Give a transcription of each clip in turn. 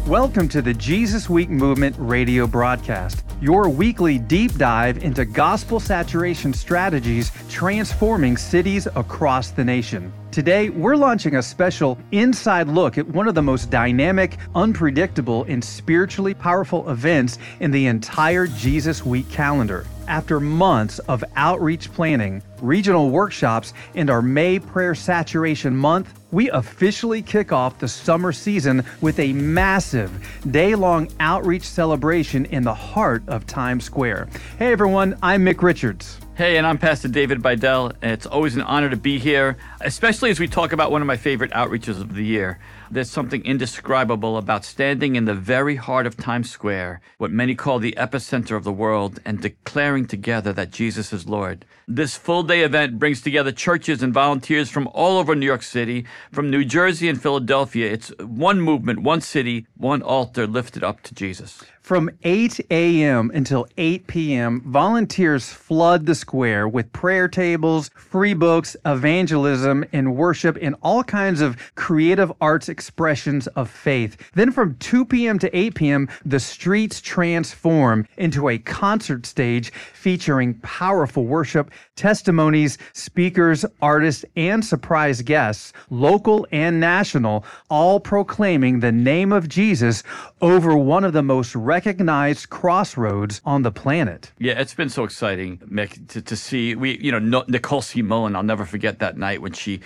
Welcome to the Jesus Week Movement radio broadcast, your weekly deep dive into gospel saturation strategies transforming cities across the nation. Today, we're launching a special inside look at one of the most dynamic, unpredictable, and spiritually powerful events in the entire Jesus Week calendar. After months of outreach planning, regional workshops, and our May Prayer Saturation Month, we officially kick off the summer season with a massive day-long outreach celebration in the heart of Times Square. Hey everyone, I'm Mick Richards. Hey, and I'm Pastor David Bidell, and it's always an honor to be here, especially as we talk about one of my favorite outreaches of the year. There's something indescribable about standing in the very heart of Times Square, what many call the epicenter of the world, and declaring together that Jesus is Lord. This full-day event brings together churches and volunteers from all over New York City, from New Jersey and Philadelphia. It's one movement, one city, one altar lifted up to Jesus. From 8 a.m. until 8 p.m., volunteers flood the square with prayer tables, free books, evangelism, and worship, and all kinds of creative arts expressions of faith. Then from 2 p.m. to 8 p.m., the streets transform into a concert stage featuring powerful worship, testimonies, speakers, artists, and surprise guests, local and national, all proclaiming the name of Jesus over one of the most recognized crossroads on the planet. Yeah, it's been so exciting, Mick, to see. Nicole C. Mullen, I'll never forget that night when she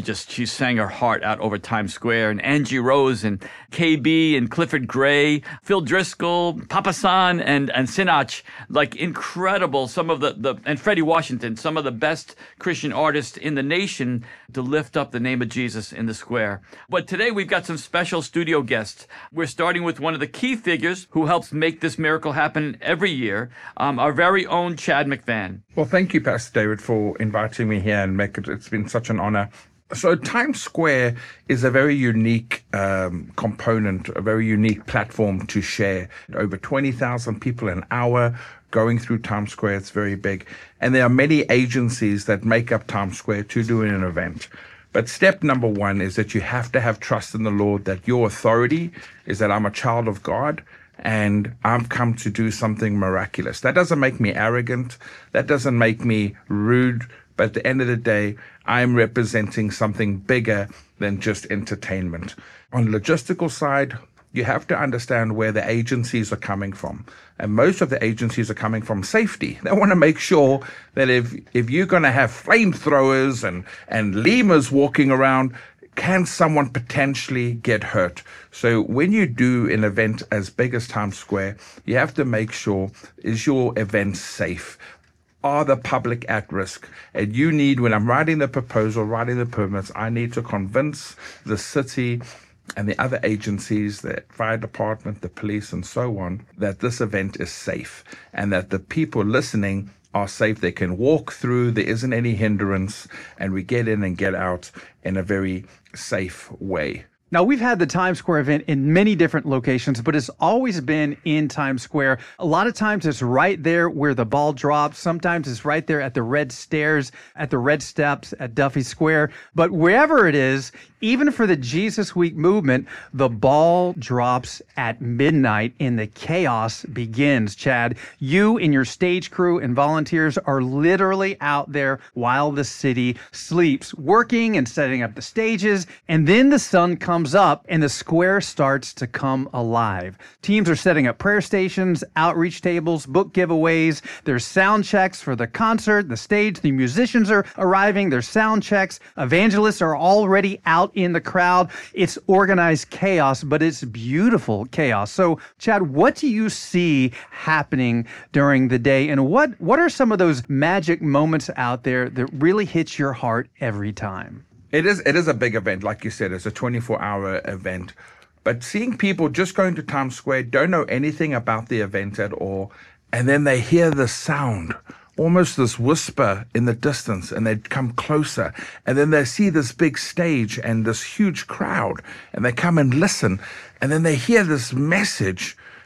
sang her heart out over Times Square, and Angie Rose and KB and Clifford Gray, Phil Driscoll, Papa San and Sinach, like incredible. Some of and Freddie Washington, some of the best Christian artists in the nation to lift up the name of Jesus in the square. But today we've got some special studio guests. We're starting with one of the key figures who helps make this miracle happen every year, our very own Chad McVan. Well, thank you, Pastor David, for inviting me here, and it's been such an honor. So Times Square is a very unique component, a very unique platform to share. Over 20,000 people an hour going through Times Square. It's very big. And there are many agencies that make up Times Square to do an event. But step number one is that you have to have trust in the Lord, that your authority is that I'm a child of God and I've come to do something miraculous. That doesn't make me arrogant. That doesn't make me rude. But at the end of the day, I'm representing something bigger than just entertainment. On the logistical side, you have to understand where the agencies are coming from. And most of the agencies are coming from safety. They want to make sure that if you're going to have flamethrowers and lemurs walking around, can someone potentially get hurt? So when you do an event as big as Times Square, you have to make sure, is your event safe? Are the public at risk? And you need, when I'm writing the proposal, writing the permits, I need to convince the city and the other agencies, the fire department, the police, and so on, that this event is safe and that the people listening are safe. They can walk through, there isn't any hindrance, and we get in and get out in a very safe way. Now, we've had the Times Square event in many different locations, but it's always been in Times Square. A lot of times it's right there where the ball drops. Sometimes it's right there at the red stairs, at the red steps at Duffy Square. But wherever it is, even for the Jesus Week movement, the ball drops at midnight and the chaos begins. Chad, you and your stage crew and volunteers are literally out there while the city sleeps, working and setting up the stages. And then the sun comes up and the square starts to come alive. Teams are setting up prayer stations, outreach tables, book giveaways. There's sound checks for the concert, the stage, the musicians are arriving, there's sound checks. Evangelists are already out in the crowd. It's organized chaos, but it's beautiful chaos. So, Chad, what do you see happening during the day? And what are some of those magic moments out there that really hits your heart every time? It is a big event. Like you said, it's a 24-hour event. But seeing people just going to Times Square, don't know anything about the event at all, and then they hear the sound, almost this whisper in the distance, and they come closer, and then they see this big stage and this huge crowd, and they come and listen, and then they hear this message,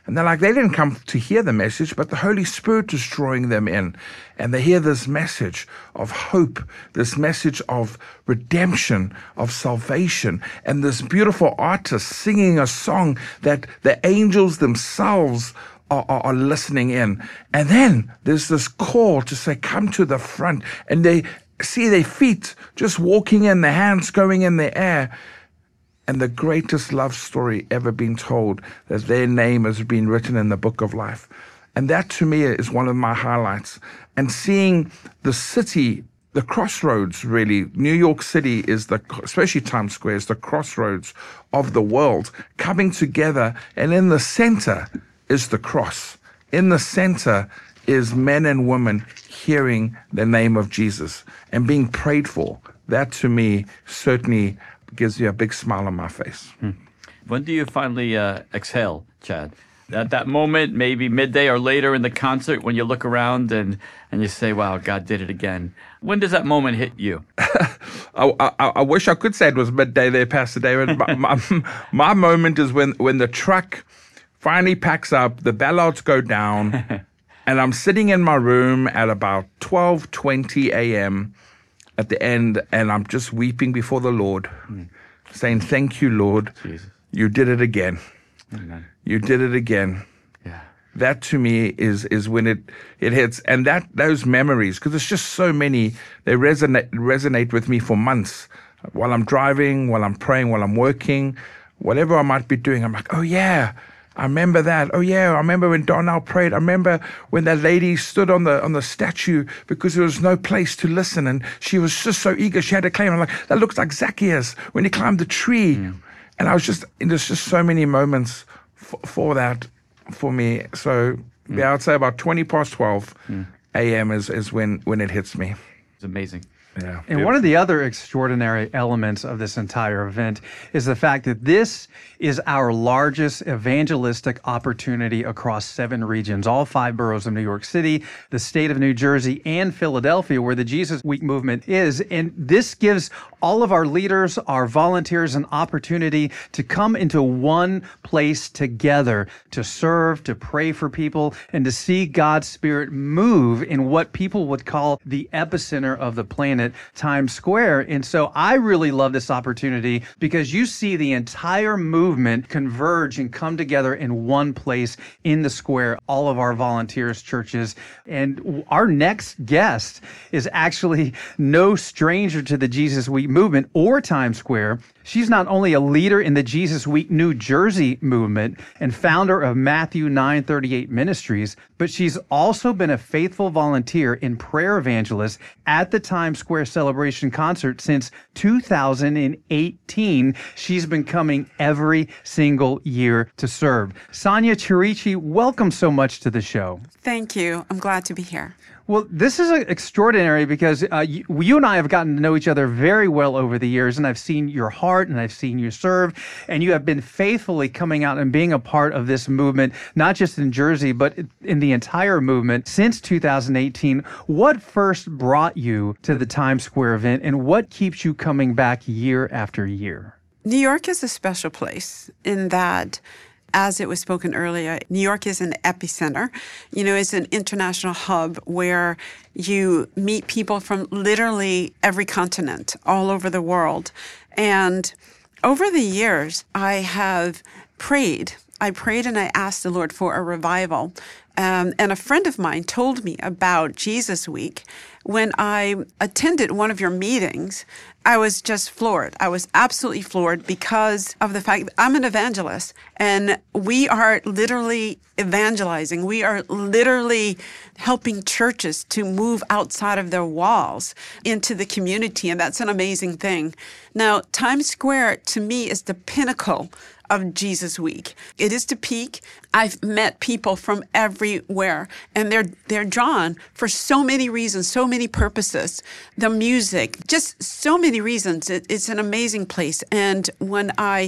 And they're like, they didn't come to hear the message, but the Holy Spirit is drawing them in. And they hear this message of hope, this message of redemption, of salvation, and this beautiful artist singing a song that the angels themselves are listening in. And then there's this call to say, come to the front. And they see their feet just walking in, their hands going in the air. And the greatest love story ever been told, that their name has been written in the book of life. And that to me is one of my highlights. And seeing the city, the crossroads really, New York City is especially Times Square, is the crossroads of the world coming together. And in the center is the cross. In the center is men and women hearing the name of Jesus and being prayed for. That to me certainly gives you a big smile on my face. When do you finally exhale, Chad? At that moment, maybe midday or later in the concert, when you look around and you say, wow, God did it again. When does that moment hit you? I wish I could say it was midday there, Pastor David. My moment is when the truck finally packs up, the ballards go down, and I'm sitting in my room at about 12:20 a.m., at the end, and I'm just weeping before the Lord, saying, thank you, Lord. Jesus. You did it again. Amen. You did it again. Yeah. That to me is when it hits. And those memories, because it's just so many, they resonate with me for months. While I'm driving, while I'm praying, while I'm working, whatever I might be doing, I'm like, oh yeah, I remember that. Oh yeah, I remember when Donnell prayed. I remember when that lady stood on the statue because there was no place to listen, and she was just so eager. She had to claim. I'm like, that looks like Zacchaeus when he climbed the tree. And I was there's just so many moments for that for me. So yeah, I'd say about 12 a.m. is when it hits me. It's amazing. Yeah. And one of the other extraordinary elements of this entire event is the fact that this is our largest evangelistic opportunity across 7 regions, all 5 boroughs of New York City, the state of New Jersey, and Philadelphia, where the Jesus Week movement is. And this gives all of our leaders, our volunteers, an opportunity to come into one place together to serve, to pray for people, and to see God's Spirit move in what people would call the epicenter of the planet, Times Square. And so I really love this opportunity because you see the entire movement converge and come together in one place in the square, all of our volunteers, churches. And our next guest is actually no stranger to the Jesus Week movement or Times Square. She's not only a leader in the Jesus Week New Jersey movement and founder of Matthew 9:38 Ministries, but she's also been a faithful volunteer in prayer evangelist at the Times Square Celebration concert since 2018. She's been coming every single year to serve. Sonia Chirici, welcome so much to the show. Thank you. I'm glad to be here. Well, this is extraordinary because you and I have gotten to know each other very well over the years, and I've seen your heart and I've seen you serve, and you have been faithfully coming out and being a part of this movement, not just in Jersey, but in the entire movement since 2018. What first brought you to the Times Square event, and what keeps you coming back year after year? New York is a special place in that, as it was spoken earlier, New York is an epicenter. You know, it's an international hub where you meet people from literally every continent, all over the world. And over the years, I have prayed. I prayed and I asked the Lord for a revival. And a friend of mine told me about Jesus Week. When I attended one of your meetings, I was just floored. I was absolutely floored because of the fact that I'm an evangelist and we are literally evangelizing. We are literally helping churches to move outside of their walls into the community, and that's an amazing thing. Now, Times Square to me is the pinnacle of Jesus Week. It is the peak. I've met people from everywhere, and they're drawn for so many reasons, so many purposes. The music, just so many reasons. It's an amazing place. And when I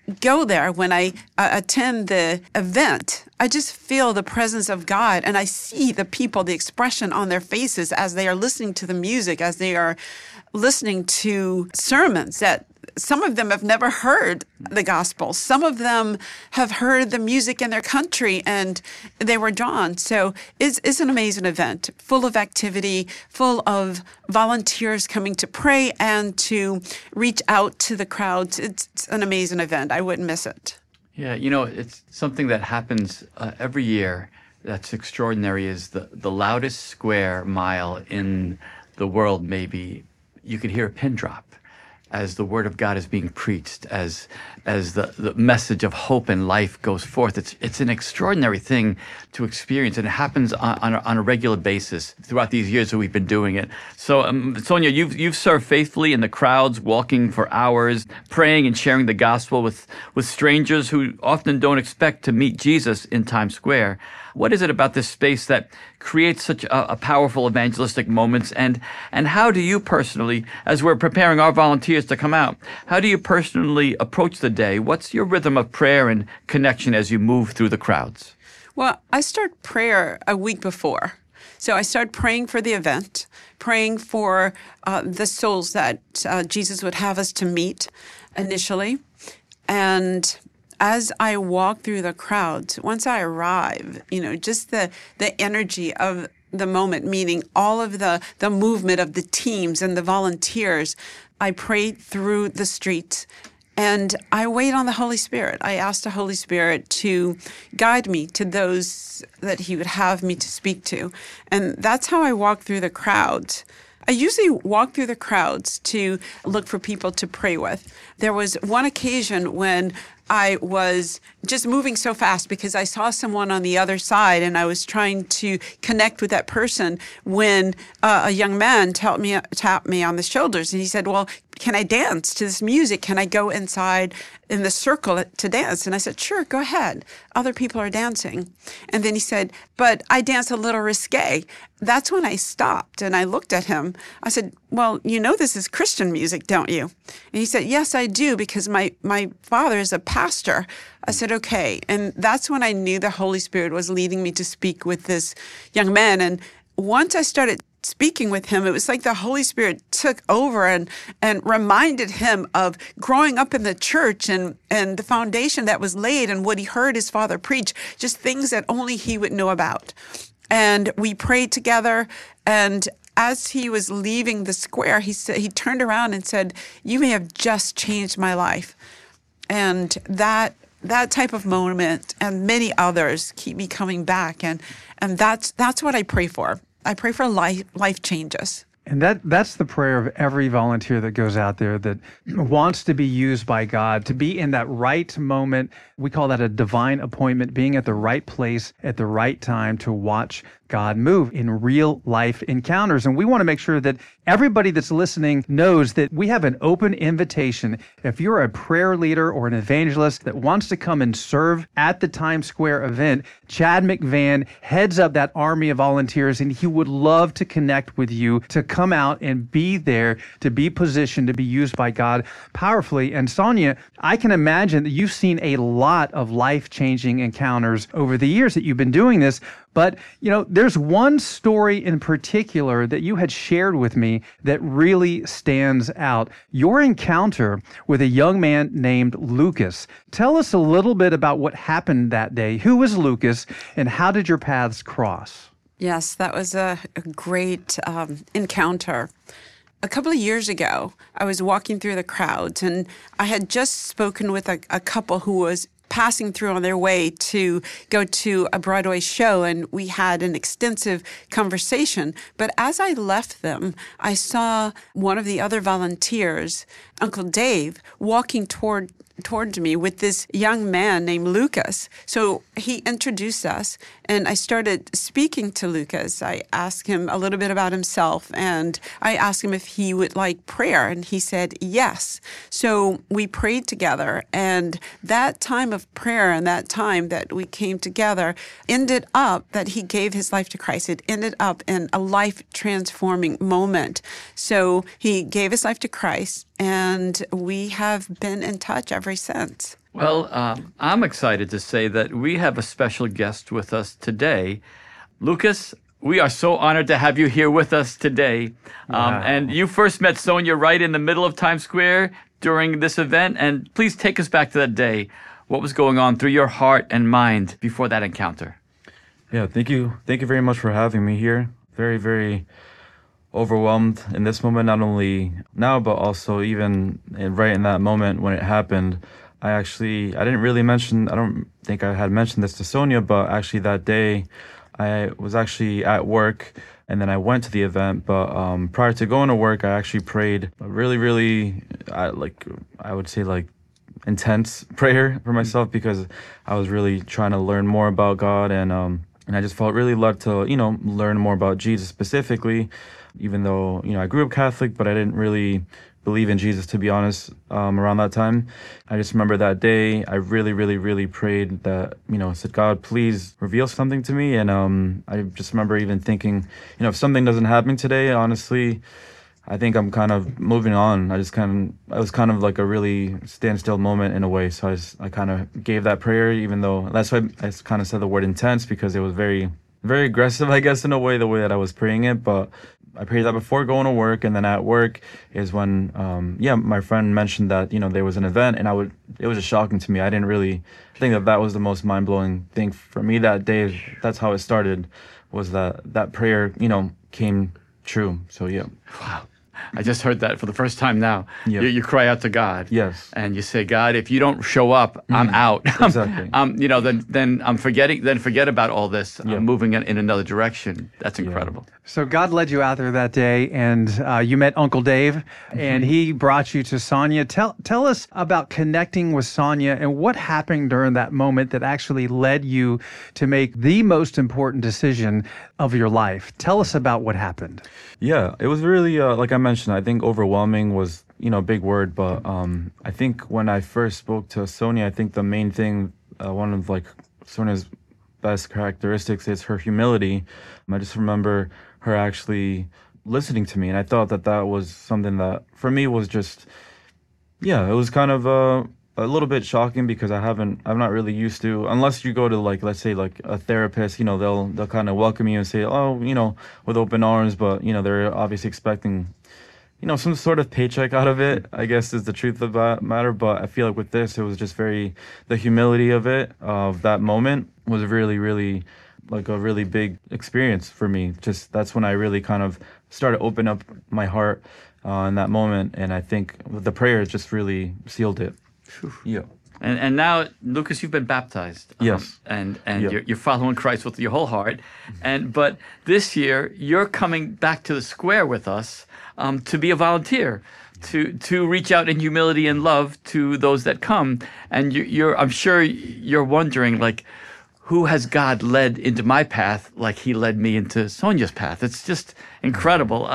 go there, when I attend the event, I just feel the presence of God, and I see the people, the expression on their faces as they are listening to the music, as they are listening to sermons that some of them have never heard the gospel. Some of them have heard the music in their country and they were drawn. So it's an amazing event, full of activity, full of volunteers coming to pray and to reach out to the crowds. It's an amazing event. I wouldn't miss it. Yeah, it's something that happens every year that's extraordinary is the loudest square mile in the world, maybe. You could hear a pin drop as the word of God is being preached, as the message of hope and life goes forth. It's an extraordinary thing to experience, and it happens on a regular basis throughout these years that we've been doing it. So, Sonia, you've served faithfully in the crowds, walking for hours, praying and sharing the gospel with strangers who often don't expect to meet Jesus in Times Square. What is it about this space that creates such a powerful evangelistic moments? And how do you personally, as we're preparing our volunteers to come out, how do you personally approach the day? What's your rhythm of prayer and connection as you move through the crowds? Well, I start prayer a week before. So I start praying for the event, praying for the souls that Jesus would have us to meet initially. And as I walk through the crowds, once I arrive, just the energy of the moment, meaning all of the movement of the teams and the volunteers, I pray through the streets and I wait on the Holy Spirit. I ask the Holy Spirit to guide me to those that He would have me to speak to. And that's how I walk through the crowds. I usually walk through the crowds to look for people to pray with. There was one occasion when I was just moving so fast because I saw someone on the other side and I was trying to connect with that person when a young man tapped me on the shoulders and he said, "Well, can I dance to this music? Can I go inside in the circle to dance?" And I said, "Sure, go ahead. Other people are dancing." And then he said, "But I dance a little risque." That's when I stopped and I looked at him. I said, "Well, this is Christian music, don't you?" And he said, "Yes, I do, because my father is a pastor." I said, "Okay." And that's when I knew the Holy Spirit was leading me to speak with this young man. And once I started speaking with him, it was like the Holy Spirit took over and reminded him of growing up in the church and the foundation that was laid and what he heard his father preach, just things that only he would know about. And we prayed together, and as he was leaving the square, he turned around and said, "You may have just changed my life." And that type of moment and many others keep me coming back, and that's what I pray for. I pray for life changes. And that's the prayer of every volunteer that goes out there that wants to be used by God, to be in that right moment. We call that a divine appointment, being at the right place at the right time to watch God move in real life encounters. And we want to make sure that everybody that's listening knows that we have an open invitation. If you're a prayer leader or an evangelist that wants to come and serve at the Times Square event, Chad McVan heads up that army of volunteers, and he would love to connect with you to come out and be there, to be positioned to be used by God powerfully. And Sonia, I can imagine that you've seen a lot of life-changing encounters over the years that you've been doing this. But, there's one story in particular that you had shared with me that really stands out. Your encounter with a young man named Lucas. Tell us a little bit about what happened that day. Who was Lucas, and how did your paths cross? Yes, that was a great encounter. A couple of years ago, I was walking through the crowds, and I had just spoken with a couple who was passing through on their way to go to a Broadway show, and we had an extensive conversation. But as I left them, I saw one of the other volunteers, Uncle Dave, walking towards me with this young man named Lucas. So he introduced us, and I started speaking to Lucas. I asked him a little bit about himself, and I asked him if he would like prayer, and he said yes. So we prayed together, and that time of prayer and that time that we came together ended up that he gave his life to Christ. It ended up in a life-transforming moment. So he gave his life to Christ, and we have been in touch ever since. Well, I'm excited to say that we have a special guest with us today. Lucas, we are so honored to have you here with us today. And you first met Sonia right in the middle of Times Square during this event. And please take us back to that day. What was going on through your heart and mind before that encounter? Yeah, thank you. Thank you very much for having me here. Very, very overwhelmed in this moment, not only now, but also even right in that moment when it happened. I didn't really mention, I don't think I had mentioned this to Sonia, but actually that day I was actually at work and then I went to the event. But prior to going to work, I actually prayed a really, really, I would say like intense prayer for myself, because I was really trying to learn more about God, and I just felt really led to, learn more about Jesus specifically, even though, I grew up Catholic, but I didn't really believe in Jesus, to be honest, around that time. I just remember that day, I really, really, really prayed that, said, God, please reveal something to me. And I just remember even thinking, if something doesn't happen today, honestly, I think I'm kind of moving on. I was kind of like a really standstill moment in a way. So I kind of gave that prayer, even though that's why I kind of said the word intense, because it was very, very aggressive, I guess, in a way, the way that I was praying it. But I prayed that before going to work, and then at work is when, my friend mentioned that, there was an event, and it was just shocking to me. I didn't really think that was the most mind-blowing thing for me that day. That's how it started, was that prayer, came true. So, yeah. Wow. I just heard that for the first time now. Yep. You cry out to God. Yes. And you say, God, if you don't show up, I'm out. Exactly. Then I'm forgetting. Then forget about all this. Yep. I'm moving in another direction. That's incredible. So God led you out there that day, and you met Uncle Dave, and he brought you to Sonia. Tell us about connecting with Sonia and what happened during that moment that actually led you to make the most important decision of your life. Tell us about what happened. Yeah, it was really, like I mentioned, I think overwhelming was, a big word, but I think when I first spoke to Sonia, I think the main thing, one of like Sonia's best characteristics is her humility. I just remember her actually listening to me, and I thought that was something that for me was just, it was kind of a little bit shocking, because I'm not really used to, unless you go to like, let's say like a therapist, they'll kind of welcome you and say, oh, with open arms, but they're obviously expecting, some sort of paycheck out of it, I guess, is the truth of the matter. But I feel like with this, it was just the humility of it, of that moment, was really, really like a really big experience for me. Just that's when I really kind of started to open up my heart in that moment. And I think the prayer just really sealed it. Yeah. And now, Lucas, you've been baptized. Yes. And Yep. you're following Christ with your whole heart. But this year, you're coming back to the square with us to be a volunteer, to reach out in humility and love to those that come. And I'm sure you're wondering, like, who has God led into my path like he led me into Sonia's path? It's just incredible.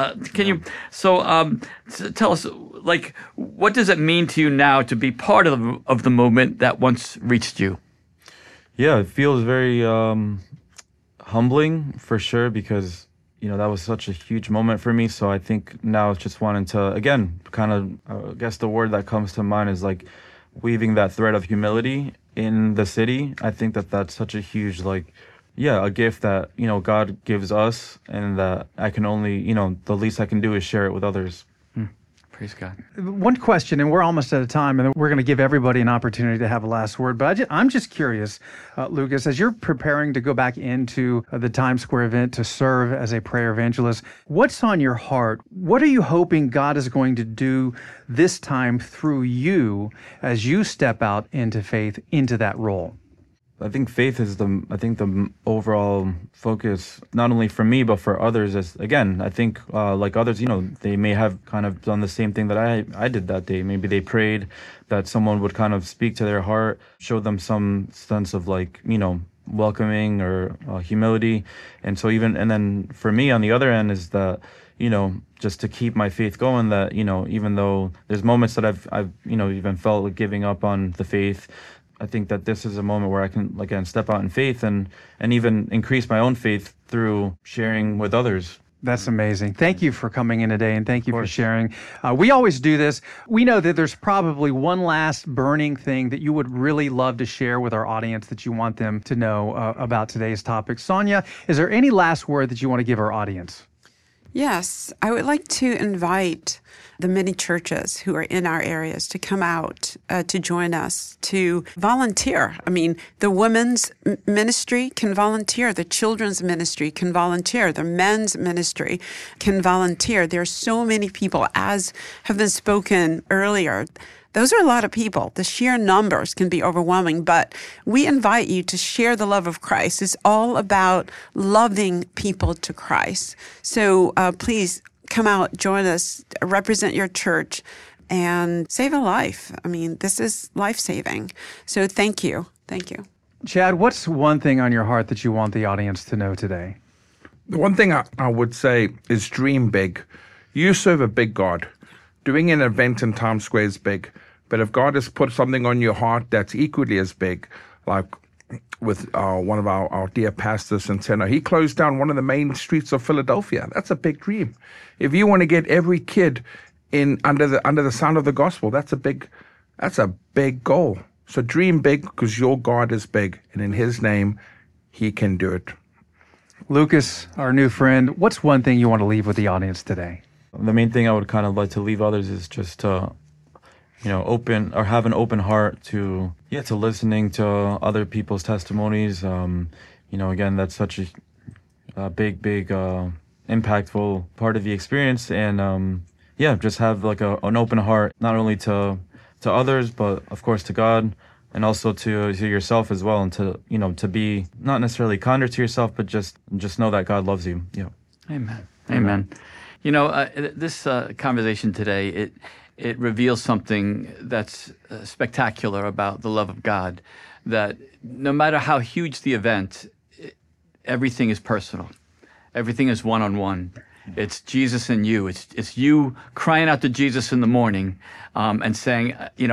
Tell us, like, what does it mean to you now to be part of the movement that once reached you? Yeah, it feels very humbling for sure, because, that was such a huge moment for me. So I think now it's just wanting to, again, kind of, I guess the word that comes to mind is like weaving that thread of humility in the city. I think that's such a huge, a gift that, God gives us, and that I can only, the least I can do is share it with others. Praise God. One question, and we're almost out of time, and then we're going to give everybody an opportunity to have a last word. But I'm just curious, Lucas, as you're preparing to go back into the Times Square event to serve as a prayer evangelist, what's on your heart? What are you hoping God is going to do this time through you as you step out into faith, into that role? I think faith is the overall focus, not only for me, but for others. Again, I think like others, they may have kind of done the same thing that I did that day. Maybe they prayed that someone would kind of speak to their heart, show them some sense of welcoming or humility. And so and then for me on the other end is that, just to keep my faith going, that, even though there's moments that I've even felt like giving up on the faith, I think that this is a moment where I can, again, step out in faith and even increase my own faith through sharing with others That's amazing. Thank you for coming in today, and thank you for sharing. We always do this. We know that there's probably one last burning thing that you would really love to share with our audience that you want them to know about today's topic. Sonia, is there any last word that you want to give our audience? Yes, I would like to invite the many churches who are in our areas to come out to join us, to volunteer. I mean, the women's ministry can volunteer, the children's ministry can volunteer, the men's ministry can volunteer. There are so many people, as have been spoken earlier. Those are a lot of people. The sheer numbers can be overwhelming, but we invite you to share the love of Christ. It's all about loving people to Christ. So please come out, join us, represent your church, and save a life. I mean, this is life-saving. So thank you. Thank you. Chad, what's one thing on your heart that you want the audience to know today? The one thing I would say is dream big. You serve a big God. Doing an event in Times Square is big, but if God has put something on your heart that's equally as big, like with one of our dear pastors in Tenor, he closed down one of the main streets of Philadelphia. That's a big dream. If you want to get every kid in under the sound of the gospel, that's a big goal. So dream big, because your God is big, and in His name, He can do it. Lucas, our new friend, what's one thing you want to leave with the audience today? The main thing I would kind of like to leave others is just to, open or have an open heart to listening to other people's testimonies. Again, that's such a big, impactful part of the experience. And just have like an open heart, not only to others, but of course to God, and also to yourself as well, and to be not necessarily kinder to yourself, but just know that God loves you. Yeah. Amen. This conversation today, it reveals something that's spectacular about the love of God, that no matter how huge the event, everything is personal. Everything is one-on-one. It's Jesus and you. It's you crying out to Jesus in the morning and saying,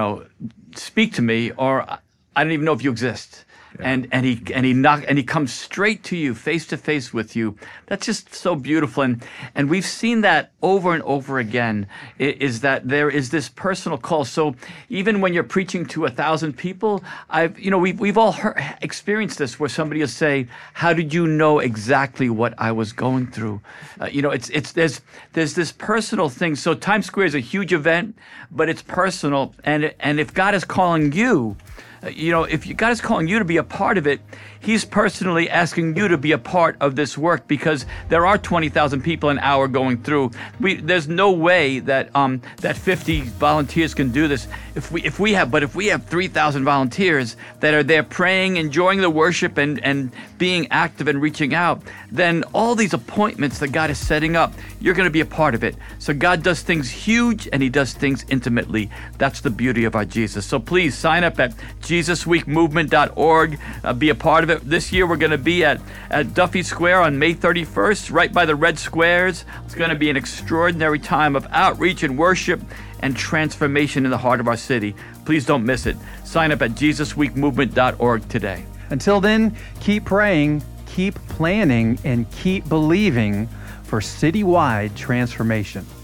speak to me, or I don't even know if you exist. Yeah. And he comes straight to you, face to face with you. That's just so beautiful, and we've seen that over and over again. Is that there is this personal call. So even when you're preaching to 1,000 people, we've all experienced this, where somebody will say, "How did you know exactly what I was going through?" There's this personal thing. So Times Square is a huge event, but it's personal, and if God is calling you. If God is calling you to be a part of it, He's personally asking you to be a part of this work, because there are 20,000 people an hour going through. There's no way that 50 volunteers can do this. If we have 3,000 volunteers that are there praying, enjoying the worship, and being active and reaching out, then all these appointments that God is setting up, you're going to be a part of it. So God does things huge, and He does things intimately. That's the beauty of our Jesus. So please sign up at JesusWeekMovement.org. Be a part of it. This year we're going to be at Duffy Square on May 31st, right by the red squares. It's going to be an extraordinary time of outreach and worship and transformation in the heart of our city. Please don't miss it. Sign up at JesusWeekMovement.org today. Until then, keep praying, keep planning, and keep believing for citywide transformation.